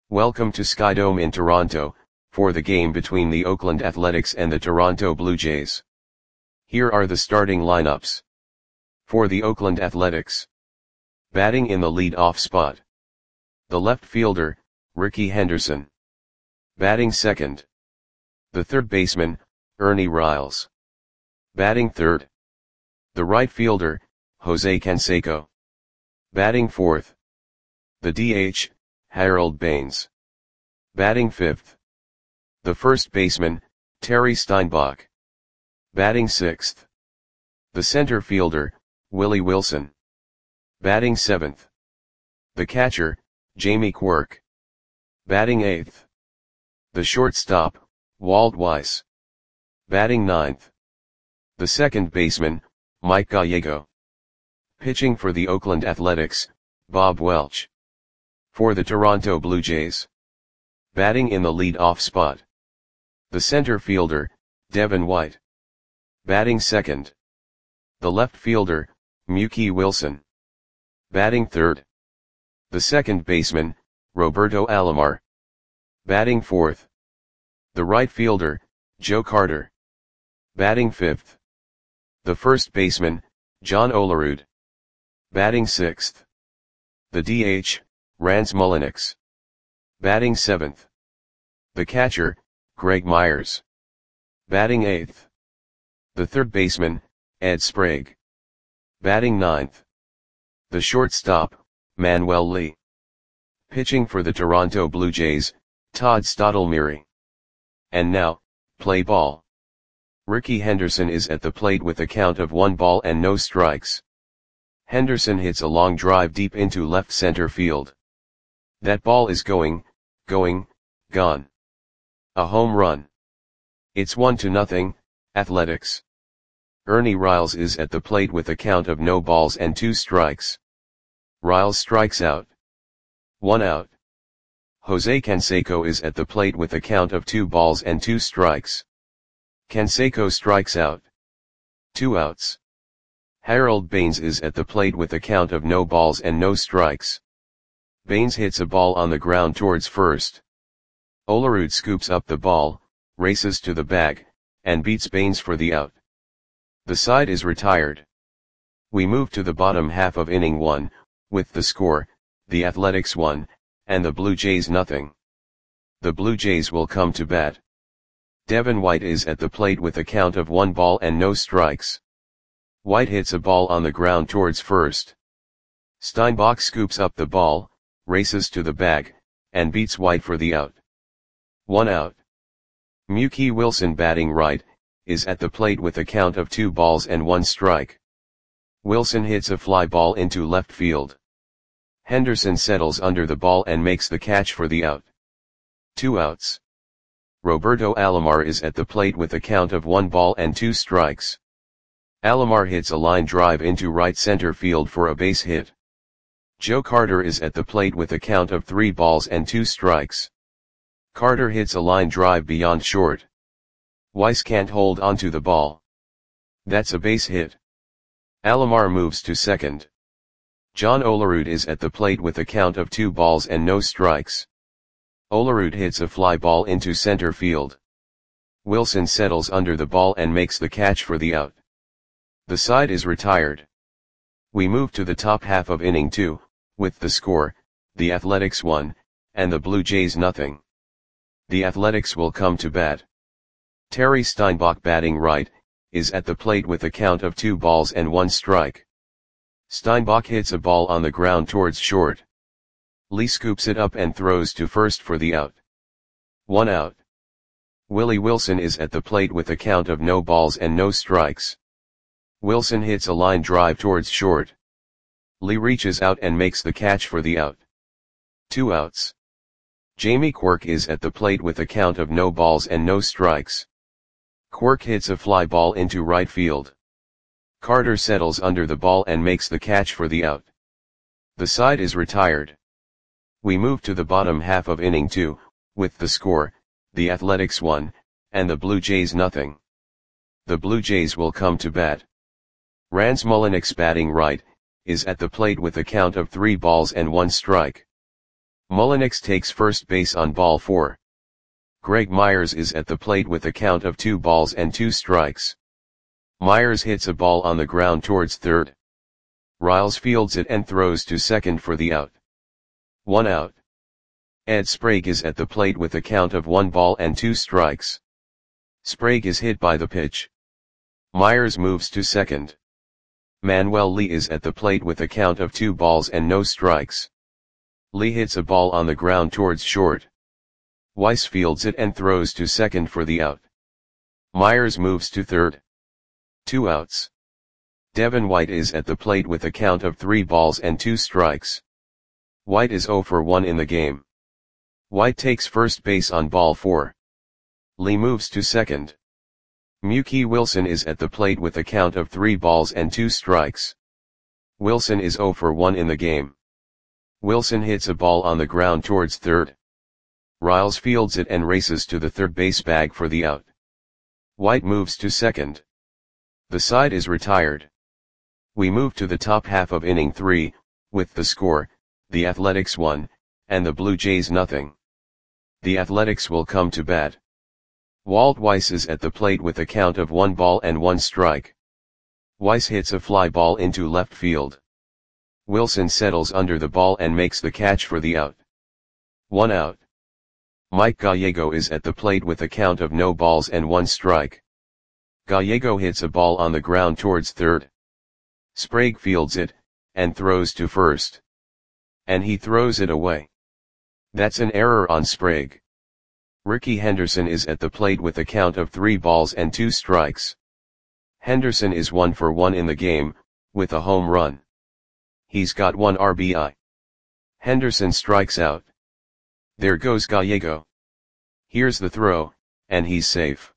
Welcome to Skydome in Toronto, for the game between the Oakland Athletics and the Toronto Blue Jays. Here are the starting lineups. For the Oakland Athletics. Batting in the lead-off spot. The left fielder, Rickey Henderson. Batting second. The third baseman, Ernie Riles. Batting third. The right fielder, Jose Canseco. Batting fourth. The DH, Harold Baines. Batting fifth. The first baseman, Terry Steinbach. Batting sixth. The center fielder, Willie Wilson. Batting seventh. The catcher, Jamie Quirk. Batting eighth. The shortstop, Walt Weiss. Batting ninth. The second baseman, Mike Gallego. Pitching for the Oakland Athletics, Bob Welch. For the Toronto Blue Jays. Batting in the lead-off spot. The center fielder, Devin White. Batting second. The left fielder, Mookie Wilson. Batting third. The second baseman, Roberto Alomar. Batting fourth. The right fielder, Joe Carter. Batting fifth. The first baseman, John Olerud. Batting sixth. The DH, Rance Mulliniks. Batting seventh. The catcher, Greg Myers. Batting eighth. The third baseman, Ed Sprague. Batting ninth. The shortstop, Manuel Lee. Pitching for the Toronto Blue Jays, Todd Stottlemyre. And now, play ball. Rickey Henderson is at the plate with a count of 1 ball and no strikes. Henderson hits a long drive deep into left center field. That ball is gone. A home run. It's 1-0, Athletics. Ernie Riles is at the plate with a count of no balls and 2 strikes. Riles strikes out. 1 out. Jose Canseco is at the plate with a count of 2 balls and 2 strikes. Canseco strikes out. 2 outs. Harold Baines is at the plate with a count of no balls and no strikes. Baines hits a ball on the ground towards first. Olerud scoops up the ball, races to the bag, and beats Baines for the out. The side is retired. We move to the bottom half of inning 1, with the score, the Athletics 1, and the Blue Jays 0. The Blue Jays will come to bat. Devin White is at the plate with a count of 1 ball and no strikes. White hits a ball on the ground towards first. Steinbach scoops up the ball, races to the bag, and beats White for the out. 1 out. Mookie Wilson, batting right, is at the plate with a count of 2 balls and 1 strike. Wilson hits a fly ball into left field. Henderson settles under the ball and makes the catch for the out. 2 outs. Roberto Alomar is at the plate with a count of 1 ball and 2 strikes. Alomar hits a line drive into right center field for a base hit. Joe Carter is at the plate with a count of 3 balls and 2 strikes. Carter hits a line drive beyond short. Weiss can't hold onto the ball. That's a base hit. Alomar moves to second. John Olerud is at the plate with a count of 2 balls and no strikes. Olerud hits a fly ball into center field. Wilson settles under the ball and makes the catch for the out. The side is retired. We move to the top half of inning 2, with the score, the Athletics 1, and the Blue Jays 0. The Athletics will come to bat. Terry Steinbach, batting right, is at the plate with a count of 2 balls and 1 strike. Steinbach hits a ball on the ground towards short. Lee scoops it up and throws to first for the out. 1 out. Willie Wilson is at the plate with a count of no balls and no strikes. Wilson hits a line drive towards short. Lee reaches out and makes the catch for the out. 2 outs. Jamie Quirk is at the plate with a count of no balls and no strikes. Quirk hits a fly ball into right field. Carter settles under the ball and makes the catch for the out. The side is retired. We move to the bottom half of inning 2, with the score, the Athletics 1, and the Blue Jays 0. The Blue Jays will come to bat. Rance Mulliniks, batting right, is at the plate with a count of 3 balls and 1 strike. Mullenix takes first base on ball 4. Greg Myers is at the plate with a count of 2 balls and 2 strikes. Myers hits a ball on the ground towards third. Riles fields it and throws to second for the out. 1 out. Ed Sprague is at the plate with a count of 1 ball and 2 strikes. Sprague is hit by the pitch. Myers moves to second. Manuel Lee is at the plate with a count of 2 balls and no strikes. Lee hits a ball on the ground towards short. Weiss fields it and throws to second for the out. Myers moves to third. 2 outs. Devin White is at the plate with a count of 3 balls and 2 strikes. White is 0 for 1 in the game. White takes first base on ball 4. Lee moves to second. Mookie Wilson is at the plate with a count of 3 balls and 2 strikes. Wilson is 0 for 1 in the game. Wilson hits a ball on the ground towards third. Riles fields it and races to the third base bag for the out. White moves to second. The side is retired. We move to the top half of inning 3, with the score, the Athletics 1, and the Blue Jays nothing. The Athletics will come to bat. Walt Weiss is at the plate with a count of 1 ball and 1 strike. Weiss hits a fly ball into left field. Wilson settles under the ball and makes the catch for the out. 1 out. Mike Gallego is at the plate with a count of no balls and 1 strike. Gallego hits a ball on the ground towards third. Sprague fields it, and throws to first. And he throws it away. That's an error on Sprague. Ricky Henderson is at the plate with a count of 3 balls and 2 strikes. Henderson is 1 for 1 in the game, with a home run. He's got 1 RBI. Henderson strikes out. There goes Gallego. Here's the throw, and he's safe.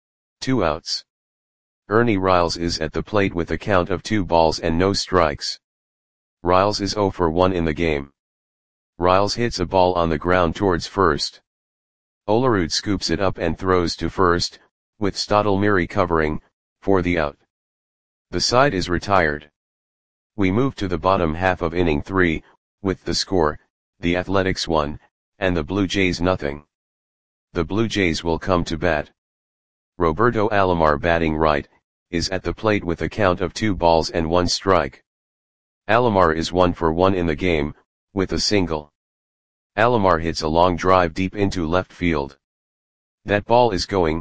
2 outs. Ernie Riles is at the plate with a count of 2 balls and no strikes. Riles is 0 for 1 in the game. Riles hits a ball on the ground towards first. Olerud scoops it up and throws to first, with Stottlemyre covering, for the out. The side is retired. We move to the bottom half of inning 3, with the score, the Athletics 1, and the Blue Jays nothing. The Blue Jays will come to bat. Roberto Alomar batting right, is at the plate with a count of 2 balls and 1 strike. Alomar is 1 for 1 in the game, with a single. Alomar hits a long drive deep into left field. That ball is going,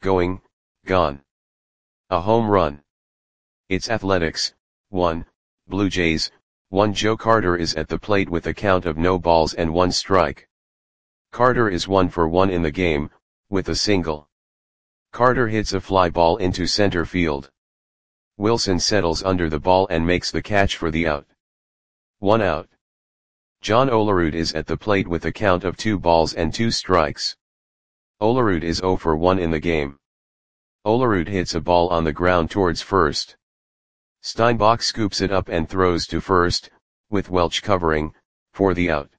gone. A home run. It's Athletics, 1, Blue Jays, 1. Joe Carter is at the plate with a count of no balls and 1 strike. Carter is 1 for 1 in the game, with a single. Carter hits a fly ball into center field. Wilson settles under the ball and makes the catch for the out. 1 out. John Olerud is at the plate with a count of 2 balls and 2 strikes. Olerud is 0 for 1 in the game. Olerud hits a ball on the ground towards first. Steinbach scoops it up and throws to first, with Welch covering, for the out.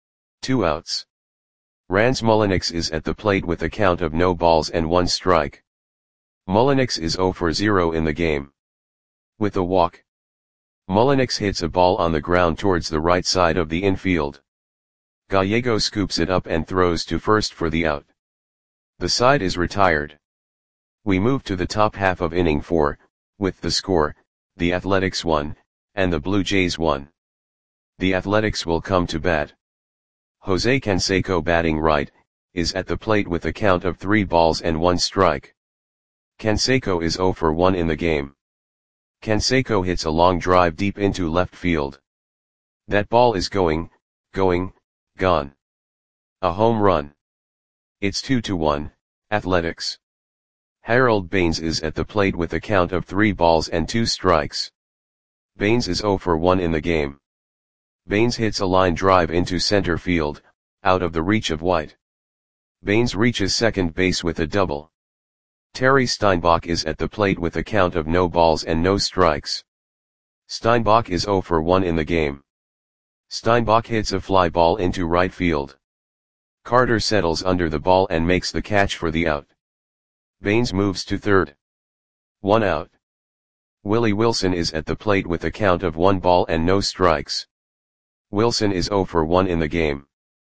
2 outs. Rance Mullenix is at the plate with a count of no balls and 1 strike. Mullenix is 0 for 0 in the game. With a walk. Mullenix hits a ball on the ground towards the right side of the infield. Gallego scoops it up and throws to first for the out. The side is retired. We move to the top half of inning 4, with the score, the Athletics 1, and the Blue Jays 1. The Athletics will come to bat. Jose Canseco batting right, is at the plate with a count of 3 balls and 1 strike. Canseco is 0 for 1 in the game. Canseco hits a long drive deep into left field. That ball is going, gone. A home run. It's 2-1, Athletics. Harold Baines is at the plate with a count of 3 balls and 2 strikes. Baines is 0 for 1 in the game. Baines hits a line drive into center field, out of the reach of White. Baines reaches second base with a double. Terry Steinbach is at the plate with a count of no balls and no strikes. Steinbach is 0 for 1 in the game. Steinbach hits a fly ball into right field. Carter settles under the ball and makes the catch for the out. Baines moves to third. 1 out. Willie Wilson is at the plate with a count of 1 ball and no strikes. Wilson is 0 for 1 in the game.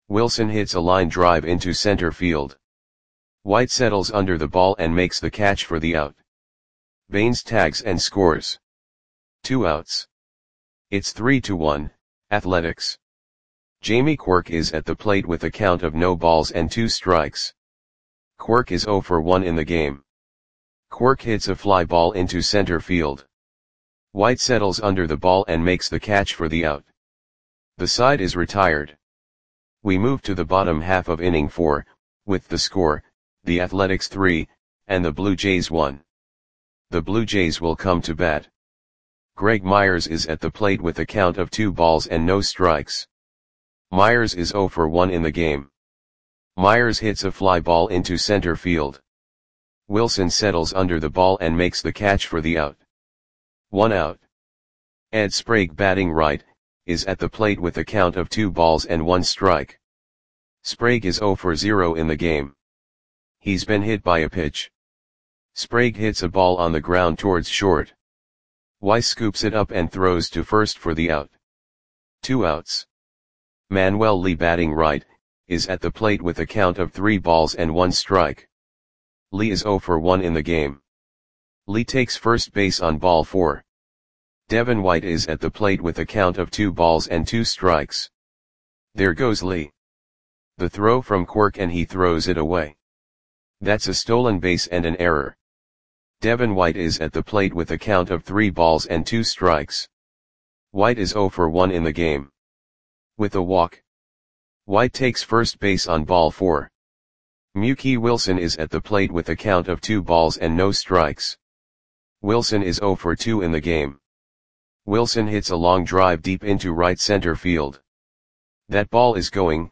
Wilson hits a line drive into center field. White settles under the ball and makes the catch for the out. Baines tags and scores. 2 outs. It's 3-1, Athletics. Jamie Quirk is at the plate with a count of no balls and 2 strikes. Quirk is 0 for 1 in the game. Quirk hits a fly ball into center field. White settles under the ball and makes the catch for the out. The side is retired. We move to the bottom half of inning 4, with the score, the Athletics 3, and the Blue Jays 1. The Blue Jays will come to bat. Greg Myers is at the plate with a count of 2 balls and no strikes. Myers is 0 for 1 in the game. Myers hits a fly ball into center field. Wilson settles under the ball and makes the catch for the out. 1 out. Ed Sprague, batting right, is at the plate with a count of 2 balls and 1 strike. Sprague is 0 for 0 in the game. He's been hit by a pitch. Sprague hits a ball on the ground towards short. Weiss scoops it up and throws to first for the out. 2 outs. Manuel Lee, batting right, is at the plate with a count of 3 balls and 1 strike. Lee is 0 for 1 in the game. Lee takes first base on ball 4. Devin White is at the plate with a count of 2 balls and 2 strikes. There goes Lee. The throw from Quirk and he throws it away. That's a stolen base and an error. Devin White is at the plate with a count of 3 balls and 2 strikes. White is 0 for 1 in the game. With a walk. White takes first base on ball 4. Mookie Wilson is at the plate with a count of 2 balls and no strikes. Wilson is 0 for 2 in the game. Wilson hits a long drive deep into right center field. That ball is gone.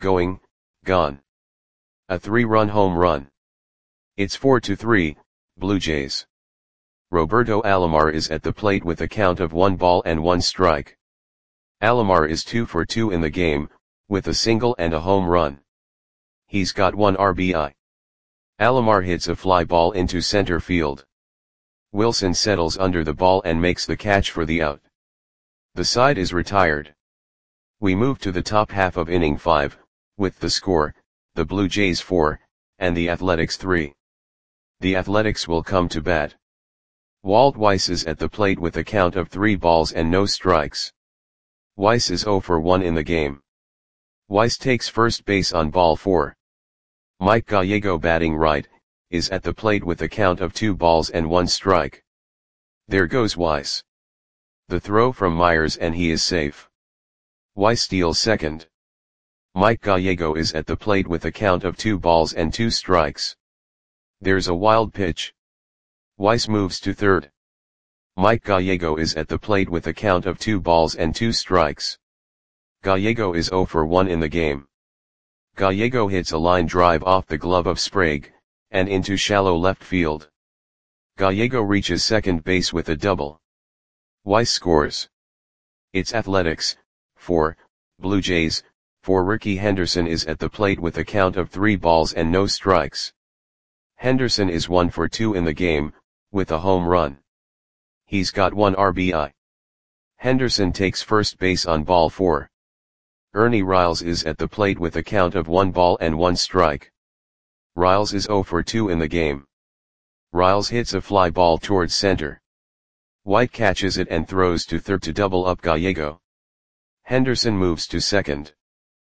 A 3-run home run. It's 4-3, Blue Jays. Roberto Alomar is at the plate with a count of 1 ball and 1 strike. Alomar is 2 for 2 in the game, with a single and a home run. He's got 1 RBI. Alomar hits a fly ball into center field. Wilson settles under the ball and makes the catch for the out. The side is retired. We move to the top half of inning 5, with the score, the Blue Jays 4, and the Athletics 3. The Athletics will come to bat. Walt Weiss is at the plate with a count of 3 balls and no strikes. Weiss is 0 for 1 in the game. Weiss takes first base on ball 4. Mike Gallego, batting right, is at the plate with a count of 2 balls and 1 strike. There goes Weiss. The throw from Myers and he is safe. Weiss steals second. Mike Gallego is at the plate with a count of 2 balls and 2 strikes. There's a wild pitch. Weiss moves to third. Mike Gallego is at the plate with a count of 2 balls and 2 strikes. Gallego is 0 for 1 in the game. Gallego hits a line drive off the glove of Sprague, and into shallow left field. Gallego reaches second base with a double. Weiss scores. It's Athletics 4, Blue Jays 4. Ricky Henderson is at the plate with a count of 3 balls and no strikes. Henderson is 1 for 2 in the game, with a home run. He's got 1 RBI. Henderson takes first base on ball 4. Ernie Riles is at the plate with a count of 1 ball and 1 strike. Riles is 0 for 2 in the game. Riles hits a fly ball towards center. White catches it and throws to third to double up Gallego. Henderson moves to second.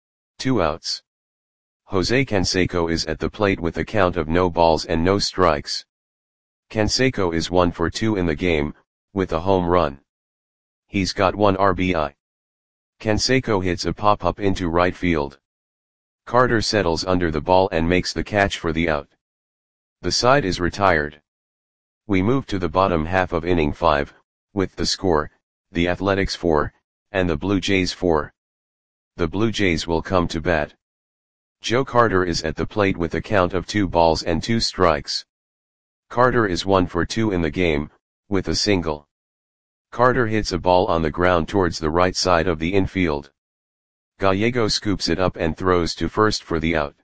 2 outs. Jose Canseco is at the plate with a count of no balls and no strikes. Canseco is 1 for 2 in the game, with a home run. He's got 1 RBI. Canseco hits a pop-up into right field. Carter settles under the ball and makes the catch for the out. The side is retired. We move to the bottom half of inning 5, with the score, the Athletics 4, and the Blue Jays 4. The Blue Jays will come to bat. Joe Carter is at the plate with a count of 2 balls and 2 strikes. Carter is 1 for 2 in the game, with a single. Carter hits a ball on the ground towards the right side of the infield. Gallego scoops it up and throws to first for the out.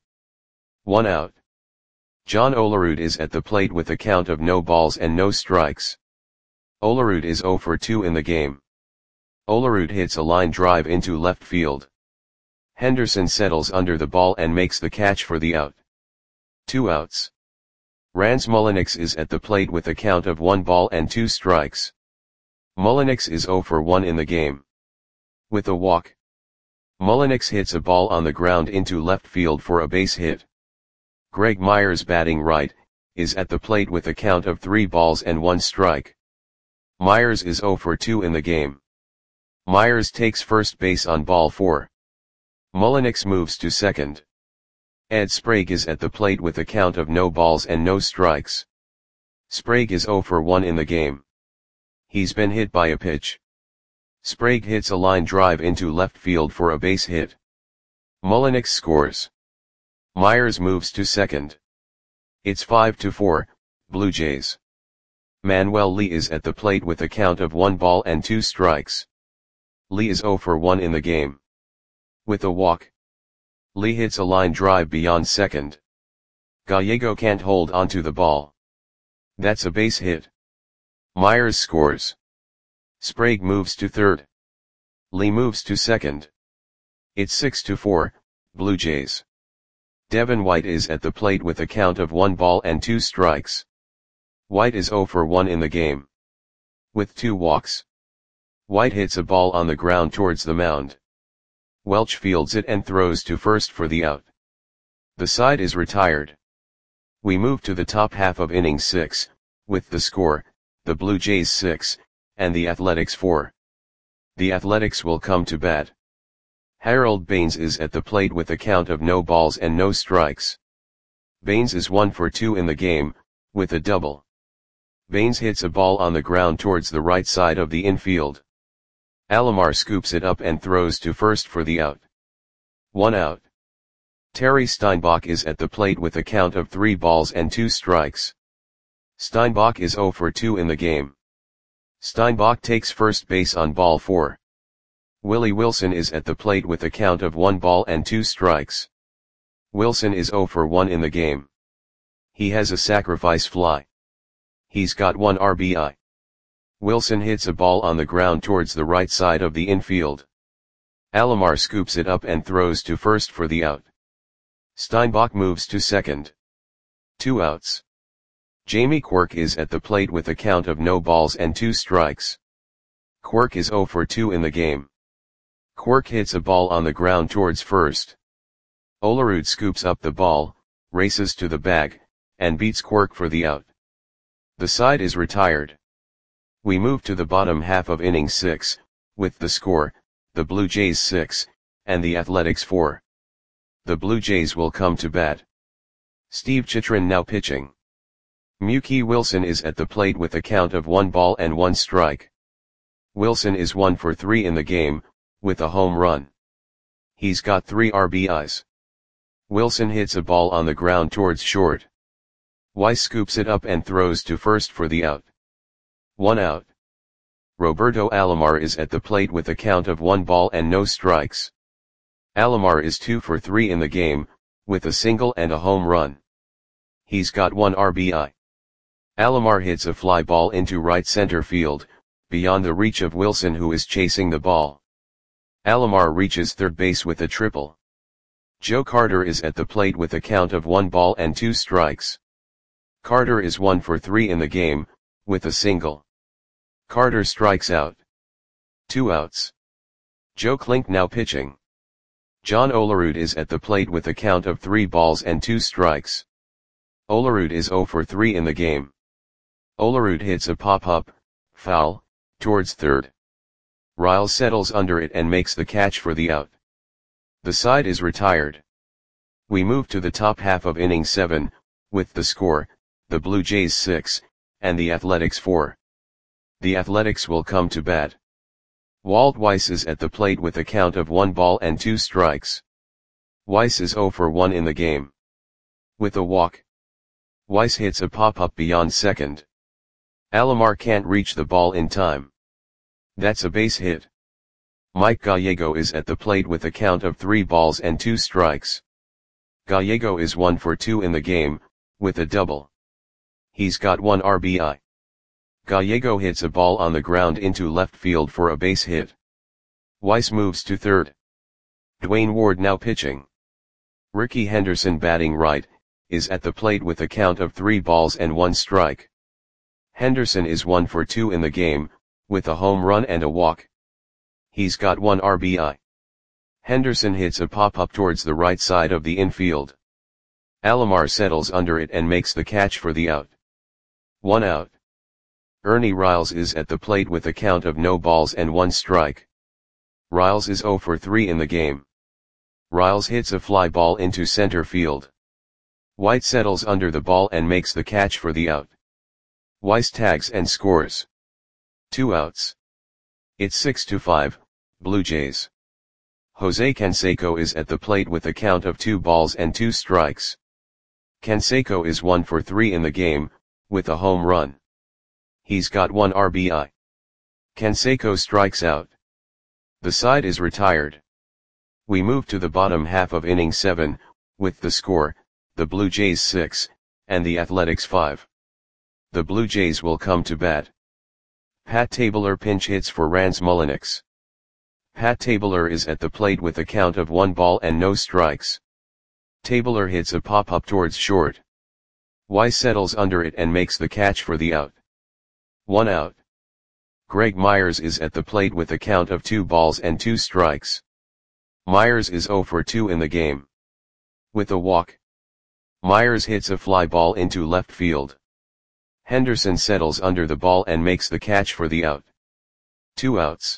1 out. John Olerud is at the plate with a count of no balls and no strikes. Olerud is 0 for 2 in the game. Olerud hits a line drive into left field. Henderson settles under the ball and makes the catch for the out. 2 outs. Rans Mulliniks is at the plate with a count of 1 ball and 2 strikes. Mulliniks is 0 for 1 in the game. With a walk, Mulliniks hits a ball on the ground into left field for a base hit. Greg Myers, batting right, is at the plate with a count of 3 balls and 1 strike. Myers is 0 for 2 in the game. Myers takes first base on ball 4. Mulliniks moves to second. Ed Sprague is at the plate with a count of no balls and no strikes. Sprague is 0 for 1 in the game. He's been hit by a pitch. Sprague hits a line drive into left field for a base hit. Mulliniks scores. Myers moves to second. It's 5-4, Blue Jays. Manuel Lee is at the plate with a count of 1 ball and 2 strikes. Lee is 0 for 1 in the game. With a walk, Lee hits a line drive beyond second. Gallego can't hold onto the ball. That's a base hit. Myers scores. Sprague moves to third. Lee moves to second. It's 6-4, Blue Jays. Devin White is at the plate with a count of 1 ball and 2 strikes. White is 0 for 1 in the game. With 2 walks, White hits a ball on the ground towards the mound. Welch fields it and throws to first for the out. The side is retired. We move to the top half of inning 6, with the score, the Blue Jays 6, and the Athletics 4. The Athletics will come to bat. Harold Baines is at the plate with a count of no balls and no strikes. Baines is 1 for 2 in the game, with a double. Baines hits a ball on the ground towards the right side of the infield. Alomar scoops it up and throws to first for the out. 1 out. Terry Steinbach is at the plate with a count of 3 balls and 2 strikes. Steinbach is 0 for 2 in the game. Steinbach takes first base on ball 4. Willie Wilson is at the plate with a count of 1 ball and 2 strikes. Wilson is 0 for 1 in the game. He has a sacrifice fly. He's got 1 RBI. Wilson hits a ball on the ground towards the right side of the infield. Alomar scoops it up and throws to first for the out. Steinbach moves to second. 2 outs. Jamie Quirk is at the plate with a count of no balls and 2 strikes. Quirk is 0 for 2 in the game. Quirk hits a ball on the ground towards first. Olerud scoops up the ball, races to the bag, and beats Quirk for the out. The side is retired. We move to the bottom half of inning 6, with the score, the Blue Jays 6, and the Athletics 4. The Blue Jays will come to bat. Steve Chitrin now pitching. Mookie Wilson is at the plate with a count of 1 ball and 1 strike. Wilson is 1 for 3 in the game, with a home run. He's got 3 RBIs. Wilson hits a ball on the ground towards short. Weiss scoops it up and throws to first for the out. 1 out. Roberto Alomar is at the plate with a count of 1 ball and no strikes. Alomar is 2 for 3 in the game, with a single and a home run. He's got 1 RBI. Alomar hits a fly ball into right center field, beyond the reach of Wilson, who is chasing the ball. Alomar reaches third base with a triple. Joe Carter is at the plate with a count of 1 ball and 2 strikes. Carter is 1 for 3 in the game, with a single. Carter strikes out. 2 outs. Joe Klink now pitching. John Olerud is at the plate with a count of 3 balls and 2 strikes. Olerud is 0 for 3 in the game. Olerud hits a pop-up, foul, towards third. Riles settles under it and makes the catch for the out. The side is retired. We move to the top half of inning 7, with the score, the Blue Jays 6, and the Athletics 4. The Athletics will come to bat. Walt Weiss is at the plate with a count of 1 ball and 2 strikes. Weiss is 0 for 1 in the game. With a walk, Weiss hits a pop-up beyond second. Alomar can't reach the ball in time. That's a base hit. Mike Gallego is at the plate with a count of 3 balls and 2 strikes. Gallego is 1 for 2 in the game, with a double. He's got 1 RBI. Gallego hits a ball on the ground into left field for a base hit. Weiss moves to third. Dwayne Ward now pitching. Rickey Henderson batting right, is at the plate with a count of 3 balls and 1 strike. Henderson is 1 for 2 in the game, with a home run and a walk. He's got 1 RBI. Henderson hits a pop-up towards the right side of the infield. Alomar settles under it and makes the catch for the out. 1 out. Ernie Riles is at the plate with a count of no balls and 1 strike. Riles is 0 for 3 in the game. Riles hits a fly ball into center field. White settles under the ball and makes the catch for the out. Weiss tags and scores. 2 outs. It's 6-5, Blue Jays. Jose Canseco is at the plate with a count of 2 balls and 2 strikes. Canseco is 1 for 3 in the game, with a home run. He's got 1 RBI. Canseco strikes out. The side is retired. We move to the bottom half of inning 7, with the score, the Blue Jays 6, and the Athletics 5. The Blue Jays will come to bat. Pat Tabler pinch hits for Rans Mulliniks. Pat Tabler is at the plate with a count of 1 ball and no strikes. Tabler hits a pop-up towards short. Weiss settles under it and makes the catch for the out. 1 out. Greg Myers is at the plate with a count of 2 balls and 2 strikes. Myers is 0 for 2 in the game. With a walk. Myers hits a fly ball into left field. Henderson settles under the ball and makes the catch for the out. 2 outs.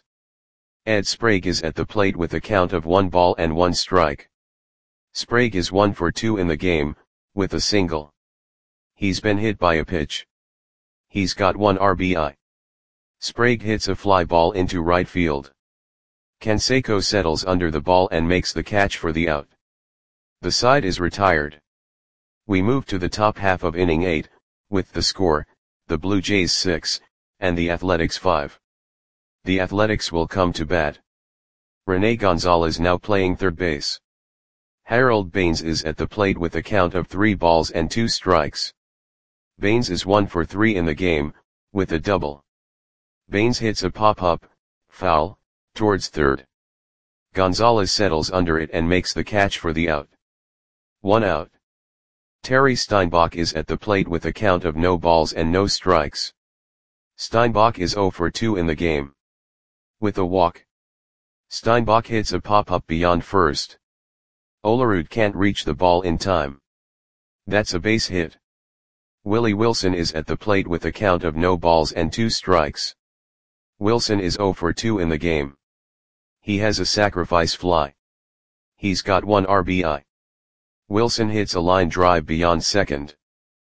Ed Sprague is at the plate with a count of 1 ball and 1 strike. Sprague is 1 for 2 in the game, with a single. He's been hit by a pitch. He's got 1 RBI. Sprague hits a fly ball into right field. Canseco settles under the ball and makes the catch for the out. The side is retired. We move to the top half of inning 8, with the score, the Blue Jays 6, and the Athletics 5. The Athletics will come to bat. Rene Gonzalez now playing third base. Harold Baines is at the plate with a count of 3 balls and 2 strikes. Baines is 1 for 3 in the game, with a double. Baines hits a pop-up, foul, towards third. Gonzalez settles under it and makes the catch for the out. 1 out. Terry Steinbach is at the plate with a count of no balls and no strikes. Steinbach is 0 for 2 in the game. With a walk. Steinbach hits a pop-up beyond first. Olerud can't reach the ball in time. That's a base hit. Willie Wilson is at the plate with a count of no balls and 2 strikes. Wilson is 0 for 2 in the game. He has a sacrifice fly. He's got 1 RBI. Wilson hits a line drive beyond second.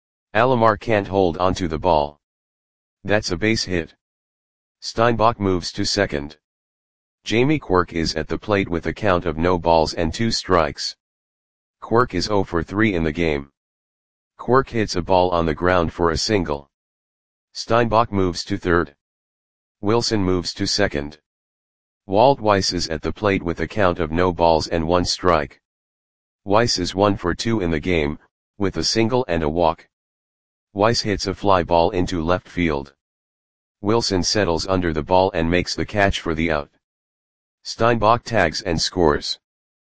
Alomar can't hold onto the ball. That's a base hit. Steinbach moves to second. Jamie Quirk is at the plate with a count of no balls and 2 strikes. Quirk is 0 for 3 in the game. Quirk hits a ball on the ground for a single. Steinbach moves to third. Wilson moves to second. Walt Weiss is at the plate with a count of no balls and 1 strike. Weiss is 1 for 2 in the game, with a single and a walk. Weiss hits a fly ball into left field. Wilson settles under the ball and makes the catch for the out. Steinbach tags and scores.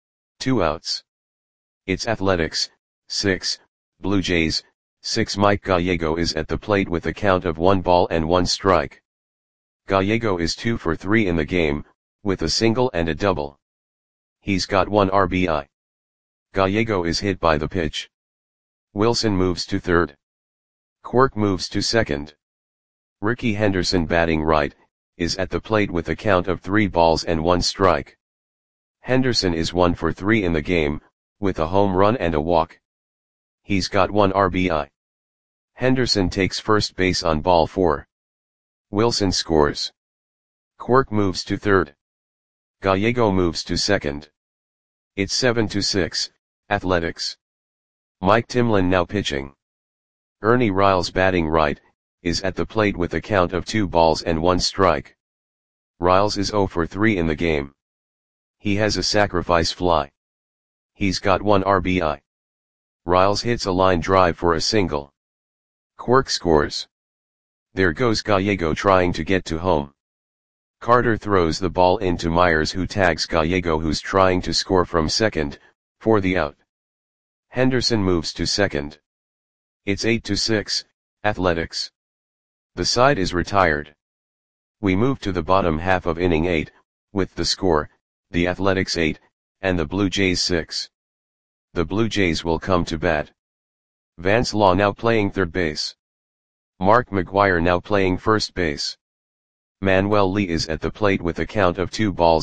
2 outs. It's Athletics, 6, Blue Jays, 6. Mike Gallego is at the plate with a count of 1 ball and 1 strike. Gallego is 2 for 3 in the game, with a single and a double. He's got 1 RBI. Gallego is hit by the pitch. Wilson moves to third. Quirk moves to second. Rickey Henderson batting right, is at the plate with a count of 3 balls and 1 strike. Henderson is 1 for 3 in the game, with a home run and a walk. He's got 1 RBI. Henderson takes first base on ball 4. Wilson scores. Quirk moves to third. Gallego moves to second. It's 7-6, Athletics. Mike Timlin now pitching. Ernie Riles batting right, is at the plate with a count of 2 balls and 1 strike. Riles is 0 for 3 in the game. He has a sacrifice fly. He's got 1 RBI. Riles hits a line drive for a single. Quirk scores. There goes Gallego trying to get to home. Carter throws the ball into Myers, who tags Gallego, who's trying to score from second, for the out. Henderson moves to second. It's 8-6, Athletics. The side is retired. We move to the bottom half of inning 8, with the score, the Athletics 8, and the Blue Jays 6. The Blue Jays will come to bat. Vance Law now playing third base. Mark McGwire now playing first base. Manuel Lee is at the plate with a count of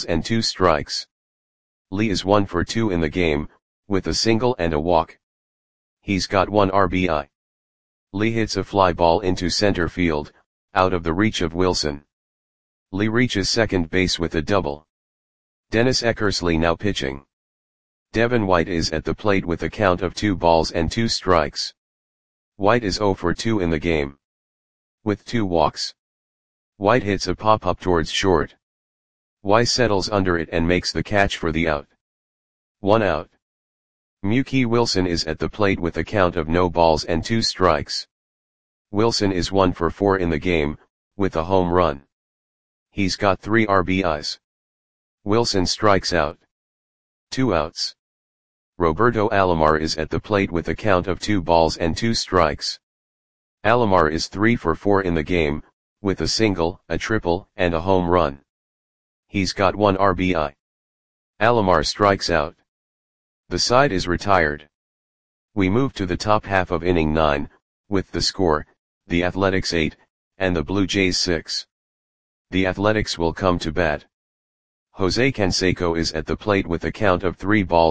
2-2. Lee is 1 for 2 in the game, with a single and a walk. He's got 1 RBI. Lee hits a fly ball into center field, out of the reach of Wilson. Lee reaches second base with a double. Dennis Eckersley now pitching. Devin White is at the plate with a count of 2-2. White is 0 for 2 in the game, with 2 walks. White hits a pop-up towards short. White settles under it and makes the catch for the out. 1 out. Mookie Wilson is at the plate with a count of 0-2. Wilson is 1 for 4 in the game, with a home run. He's got 3 RBIs. Wilson strikes out. 2 outs. Roberto Alomar is at the plate with a count of 2-2. Alomar is 3 for 4 in the game, with a single, a triple, and a home run. He's got 1 RBI. Alomar strikes out. The side is retired. We move to the top half of inning 9, with the score, the Athletics 8, and the Blue Jays 6. The Athletics will come to bat. Jose Canseco is at the plate with a count of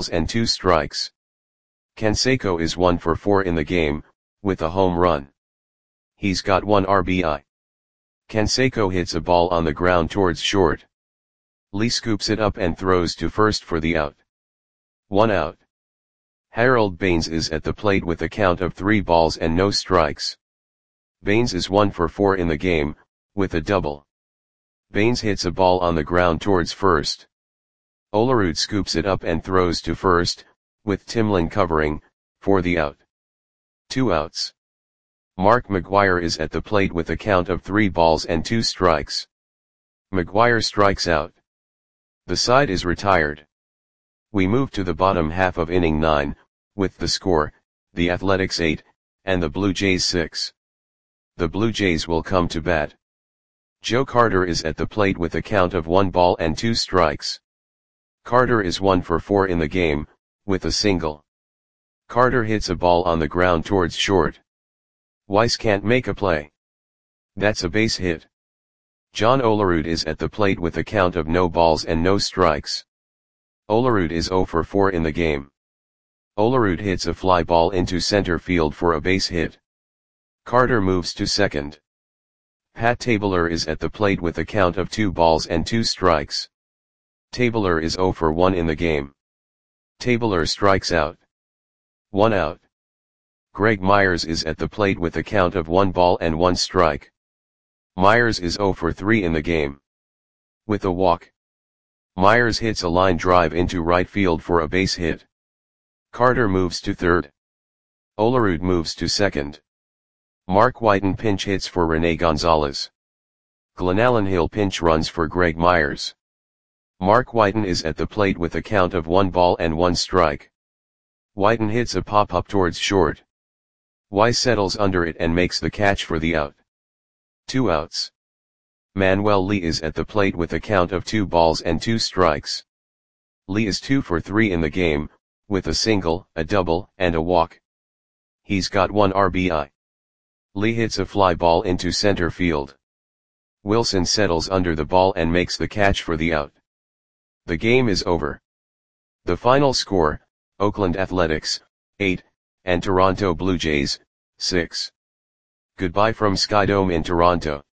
3-2. Canseco is 1 for 4 in the game, with a home run. He's got 1 RBI. Canseco hits a ball on the ground towards short. Lee scoops it up and throws to first for the out. 1 out. Harold Baines is at the plate with a count of 3-0. Baines is 1 for 4 in the game, with a double. Baines hits a ball on the ground towards first. Olerud scoops it up and throws to first, with Timlin covering, for the out. 2 outs. Mark McGwire is at the plate with a count of 3-2. McGwire strikes out. The side is retired. We move to the bottom half of inning 9, with the score, the Athletics 8, and the Blue Jays 6. The Blue Jays will come to bat. Joe Carter is at the plate with a count of 1-2. Carter is 1 for 4 in the game, with a single. Carter hits a ball on the ground towards short. Weiss can't make a play. That's a base hit. John Olerud is at the plate with a count of 0-0. Olerud is 0 for 4 in the game. Olerud hits a fly ball into center field for a base hit. Carter moves to second. Pat Tabler is at the plate with a count of 2-2. Tabler is 0 for 1 in the game. Tabler strikes out. 1 out. Greg Myers is at the plate with a count of 1-1. Myers is 0 for 3 in the game, with a walk. Myers hits a line drive into right field for a base hit. Carter moves to third. Olerud moves to second. Mark Whiten pinch hits for Rene Gonzalez. Glenallen Hill pinch runs for Greg Myers. Mark Whiten is at the plate with a count of 1-1. Whiten hits a pop-up towards short. Weiss settles under it and makes the catch for the out. 2 outs. Manuel Lee is at the plate with a count of 2-2. Lee is 2 for 3 in the game, with a single, a double, and a walk. He's got 1 RBI. Lee hits a fly ball into center field. Wilson settles under the ball and makes the catch for the out. The game is over. The final score, Oakland Athletics, 8, and Toronto Blue Jays, 6. Goodbye from Skydome in Toronto.